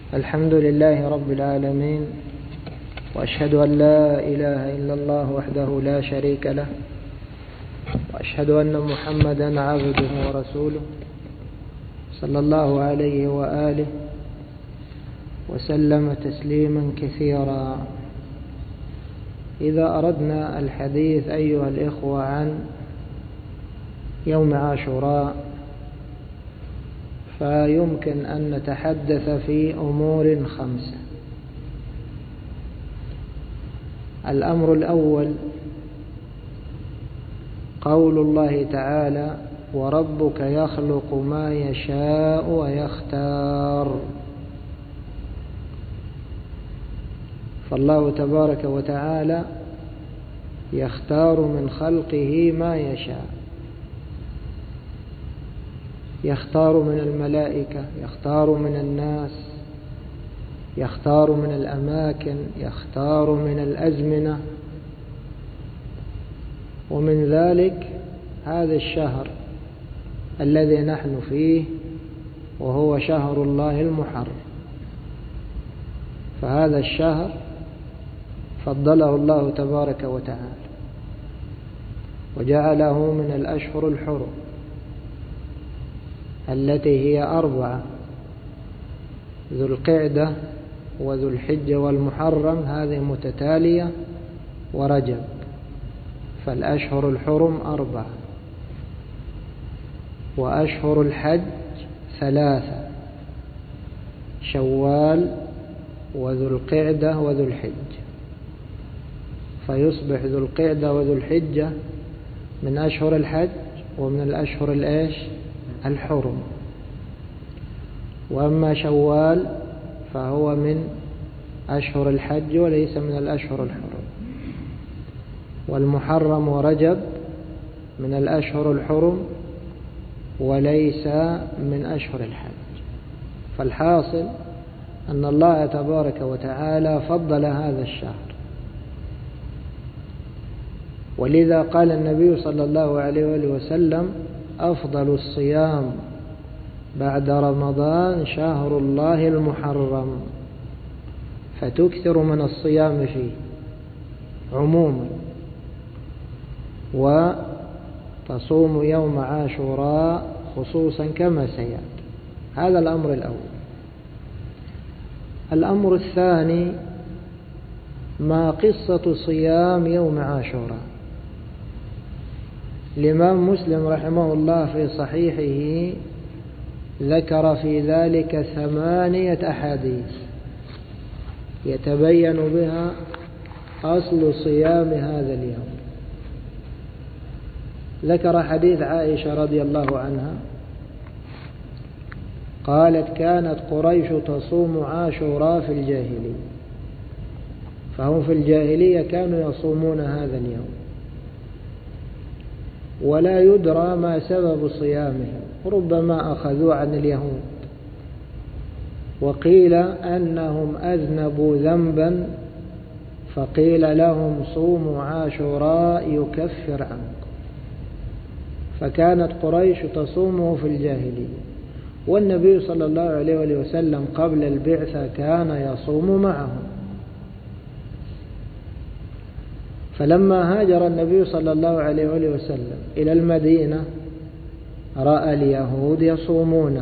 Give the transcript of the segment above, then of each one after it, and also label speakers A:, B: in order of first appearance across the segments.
A: الحمد لله رب العالمين، وأشهد أن لا إله إلا الله وحده لا شريك له، وأشهد أن محمدا عبده ورسوله صلى الله عليه وآله وسلم تسليما كثيرا. إذا أردنا الحديث أيها الإخوة عن يوم عاشوراء، فيمكن أن نتحدث في أمور 5. الأمر الأول قول الله تعالى: وربك يخلق ما يشاء ويختار. فالله تبارك وتعالى يختار من خلقه ما يشاء، يختار من الملائكة، يختار من الناس، يختار من الأماكن، يختار من الأزمنة. ومن ذلك هذا الشهر الذي نحن فيه، وهو شهر الله المحرم. فهذا الشهر فضله الله تبارك وتعالى وجعله من الأشهر الحرم التي هي 4: ذو القعدة وذو الحجة والمحرم، هذه متتالية، ورجب. فالأشهر الحرم 4، وأشهر الحج 3: شوال وذو القعدة وذو الحجة. فيصبح ذو القعدة وذو الحجة من أشهر الحج ومن الأشهر الحرم. وأما شوال فهو من أشهر الحج وليس من الأشهر الحرم. والمحرم ورجب من الأشهر الحرم وليس من أشهر الحج. فالحاصل أن الله تبارك وتعالى فضل هذا الشهر، ولذا قال النبي صلى الله عليه وسلم: أفضل الصيام بعد رمضان شهر الله المحرم. فتكثر من الصيام فيه عموما، وتصوم يوم عاشوراء خصوصا كما سيأتي. هذا الأمر الأول. الأمر الثاني: ما قصة صيام يوم عاشوراء؟ الإمام مسلم رحمه الله في صحيحه ذكر في ذلك 8 أحاديث يتبين بها أصل صيام هذا اليوم. ذكر حديث عائشة رضي الله عنها قالت: كانت قريش تصوم عاشوراء في الجاهلية. فهم في الجاهلية كانوا يصومون هذا اليوم، ولا يدرى ما سبب صيامهم، ربما أخذوا عن اليهود. وقيل أنهم أذنبوا ذنبا فقيل لهم: صوموا عاشوراء يكفر عنكم. فكانت قريش تصومه في الجاهلية، والنبي صلى الله عليه وسلم قبل البعثة كان يصوم معهم. فلما هاجر النبي صلى الله عليه وسلم إلى المدينة رأى اليهود يصومونه،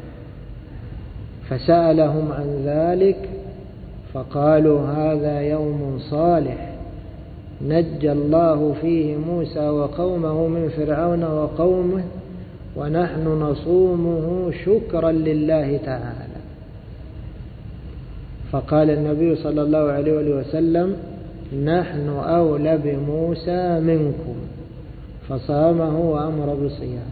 A: فسألهم عن ذلك فقالوا: هذا يوم صالح نجى الله فيه موسى وقومه من فرعون وقومه، ونحن نصومه شكرا لله تعالى. فقال النبي صلى الله عليه وسلم: نحن أولى بموسى منكم، فصامه وأمر بصيام.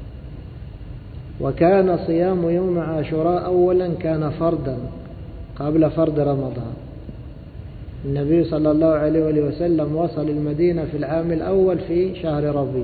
A: وكان صيام يوم عاشوراء أولا كان فرضا قبل فرض رمضان. النبي صلى الله عليه وسلم وصل المدينة في العام الأول في شهر ربيع،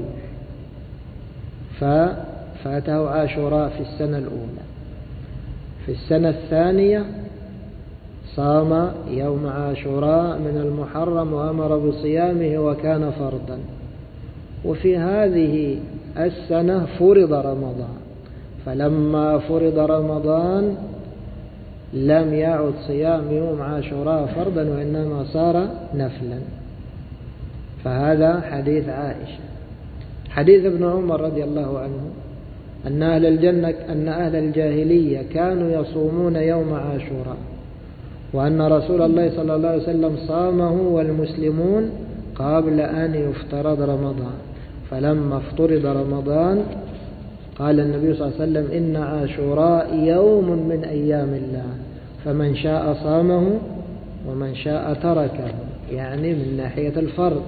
A: ففاته عاشوراء في السنة الأولى. في السنة الثانية صام يوم عاشوراء من المحرم وأمر بصيامه وكان فرضا. وفي هذه السنة فرض رمضان، فلما فرض رمضان لم يعد صيام يوم عاشوراء فرضا وإنما صار نفلا. فهذا حديث عائشة. حديث ابن عمر رضي الله عنه أن أهل الجاهلية كانوا يصومون يوم عاشوراء، وأن رسول الله صلى الله عليه وسلم صامه والمسلمون قبل أن يفترض رمضان، فلما افترض رمضان قال النبي صلى الله عليه وسلم: إن عاشوراء يوم من أيام الله، فمن شاء صامه ومن شاء تركه، يعني من ناحية الفرض.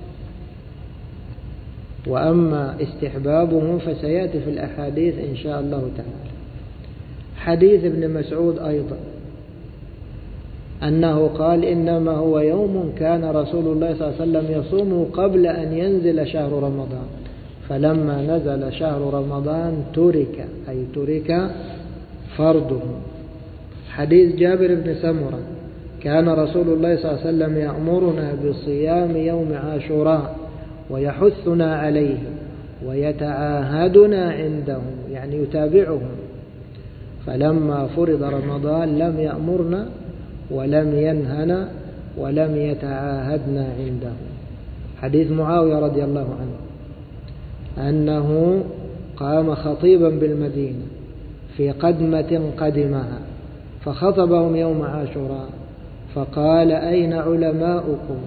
A: وأما استحبابه فسيأتي في الأحاديث إن شاء الله تعالى. حديث ابن مسعود أيضا أنه قال: إنما هو يوم كان رسول الله صلى الله عليه وسلم يصومه قبل أن ينزل شهر رمضان، فلما نزل شهر رمضان ترك فرضه. حديث جابر بن سمرة: كان رسول الله صلى الله عليه وسلم يأمرنا بصيام يوم عاشوراء ويحثنا عليه ويتعاهدنا عندهم، يعني يتابعهم، فلما فرض رمضان لم يأمرنا ولم ينهنا ولم يتعاهدنا عنده. حديث معاوية رضي الله عنه أنه قام خطيبا بالمدينة في قدمة قدمها فخطبهم يوم عاشوراء فقال: أين علماؤكم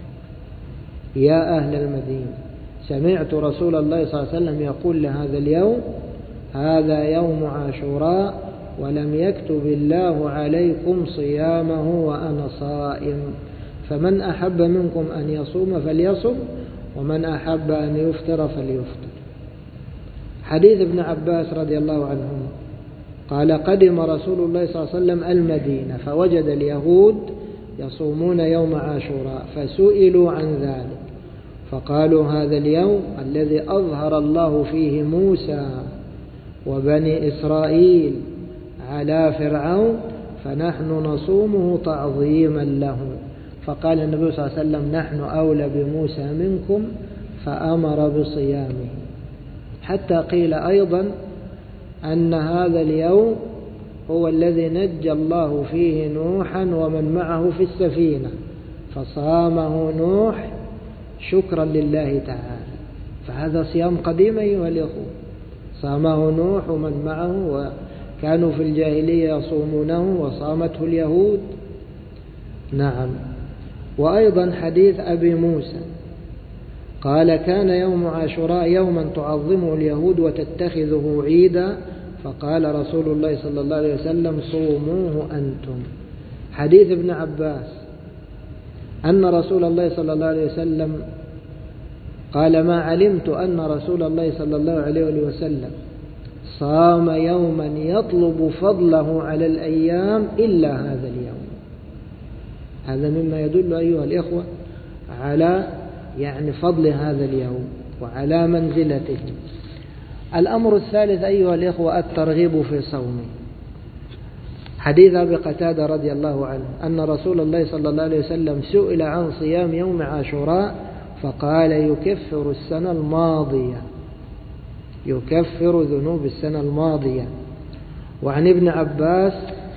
A: يا أهل المدينة؟ سمعت رسول الله صلى الله عليه وسلم يقول لهذا اليوم: هذا يوم عاشوراء ولم يكتب الله عليكم صيامه وأنا صائم، فمن أحب منكم أن يصوم فليصم ومن أحب أن يفطر فليفطر. حديث ابن عباس رضي الله عنهما قال: قدم رسول الله صلى الله عليه وسلم المدينة فوجد اليهود يصومون يوم عاشوراء فسئلوا عن ذلك فقالوا: هذا اليوم الذي أظهر الله فيه موسى وبني إسرائيل على فرعون فنحن نصومه تعظيما له. فقال النبي صلى الله عليه وسلم: نحن أولى بموسى منكم، فأمر بصيامه. حتى قيل أيضا أن هذا اليوم هو الذي نجى الله فيه نوحا ومن معه في السفينة، فصامه نوح شكرا لله تعالى. فهذا صيام قديم أيها الأخوة، صامه نوح ومن معه، وكانوا في الجاهلية يصومونه وصامته اليهود. نعم. وأيضا حديث أبي موسى قال: كان يوم عاشوراء يوما تعظمه اليهود وتتخذه عيدا، فقال رسول الله صلى الله عليه وسلم: صوموه أنتم. حديث ابن عباس أن رسول الله صلى الله عليه وسلم قال: ما علمت أن رسول الله صلى الله عليه وسلم صام يوما يطلب فضله على الأيام إلا هذا اليوم. هذا مما يدل أيها الإخوة على فضل هذا اليوم وعلى منزلته. الأمر الثالث أيها الإخوة الترغيب في صومه. حديث أبي قتادة رضي الله عنه أن رسول الله صلى الله عليه وسلم سئل عن صيام يوم عاشوراء فقال: يكفر السنة الماضية، يكفر ذنوب السنة الماضية. وعن ابن عباس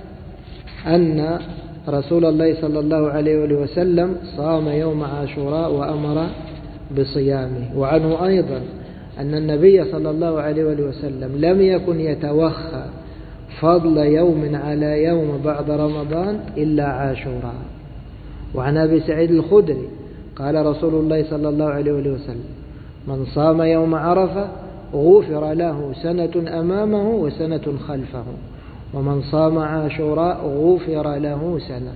A: أن رسول الله صلى الله عليه وسلم صام يوم عاشوراء وأمر بصيامه. وعنه أيضا أن النبي صلى الله عليه وسلم لم يكن يتوخى فضل يوم على يوم بعد رمضان إلا عاشوراء. وعن أبي سعيد الخدري قال رسول الله صلى الله عليه وسلم: من صام يوم عرفة غفر له سنة أمامه وسنة خلفه، ومن صام عاشوراء غفر له سنة.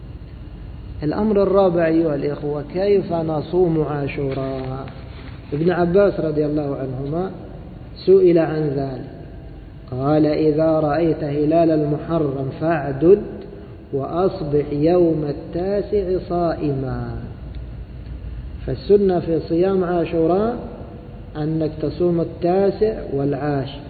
A: الأمر الرابع أيها الإخوة: كيف نصوم عاشوراء؟ ابن عباس رضي الله عنهما سئل عن ذلك قال: إذا رأيت هلال المحرم فاعدد وأصبح يوم التاسع صائما. فالسنة في صيام عاشوراء أنك تصوم التاسع والعاشر.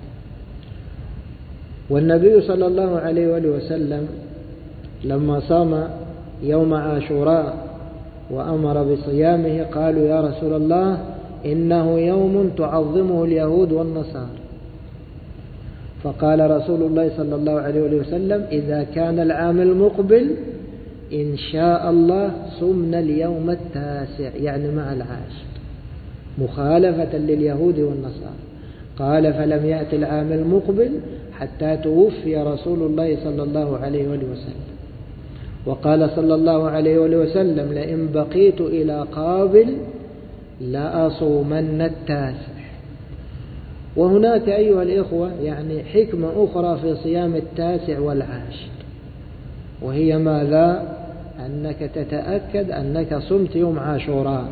A: والنبي صلى الله عليه وسلم لما صام يوم عاشوراء وأمر بصيامه قالوا: يا رسول الله إنه يوم تعظمه اليهود والنصارى. فقال رسول الله صلى الله عليه وسلم: إذا كان العام المقبل إن شاء الله صمنا اليوم التاسع، يعني مع العاشر، مخالفة لليهود والنصارى. قال: فلم يأتي العام المقبل حتى توفي رسول الله صلى الله عليه وسلم. وقال صلى الله عليه وسلم: لئن بقيت إلى قابل لأصومن التاسع. وهناك أيها الإخوة يعني حكمة أخرى في صيام التاسع والعاشر، وهي ماذا؟ أنك تتأكد أنك صمت يوم عاشوراء.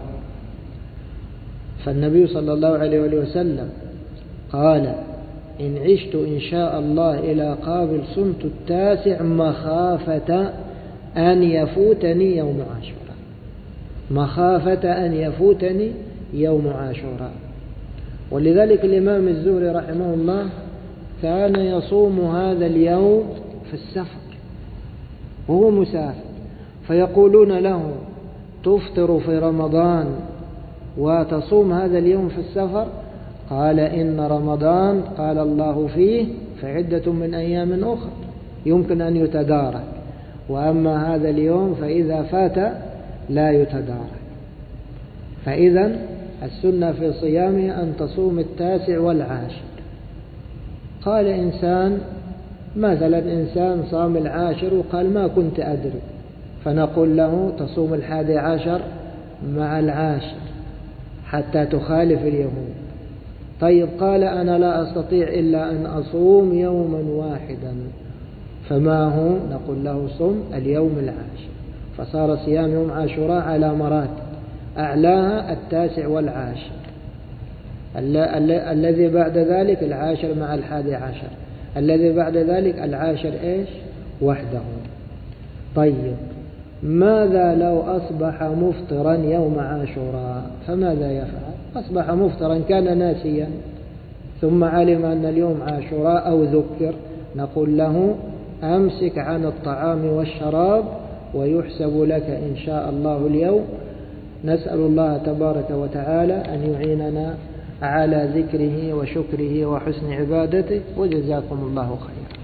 A: فالنبي صلى الله عليه وسلم قال: إن عشت إن شاء الله إلى قابل صمت التاسع مخافة أن يفوتني يوم عاشوراء، مخافة أن يفوتني يوم عاشوراء. ولذلك الإمام الزهري رحمه الله كان يصوم هذا اليوم في السفر وهو مسافر، فيقولون له: تفطر في رمضان وتصوم هذا اليوم في السفر؟ قال: إن رمضان قال الله فيه فعدة من أيام أخرى يمكن أن يتدارك، وأما هذا اليوم فإذا فات لا يتدارك. فإذا السنة في صيامه أن تصوم التاسع والعاشر. قال إنسان مثلا إنسان صام العاشر وقال: ما كنت أدري، فنقول له: تصوم 11 مع العاشر حتى تخالف اليهود. طيب قال: أنا لا أستطيع إلا أن أصوم يوما واحدا، فما هو؟ نقول له: صم اليوم العاشر. فصار صيام يوم عاشوراء على مراتب، أعلاها 9 والعاشر، الذي بعد ذلك 10 مع 11، الذي بعد ذلك 10 إيش؟ وحده. طيب ماذا لو أصبح مفطرا يوم عاشوراء؟ فماذا يفعل؟ أصبح مفطرا، كان ناسيا ثم علم أن اليوم عاشوراء أو ذكر، نقول له: أمسك عن الطعام والشراب ويحسب لك إن شاء الله اليوم. نسأل الله تبارك وتعالى أن يعيننا على ذكره وشكره وحسن عبادته، وجزاكم الله خيرا.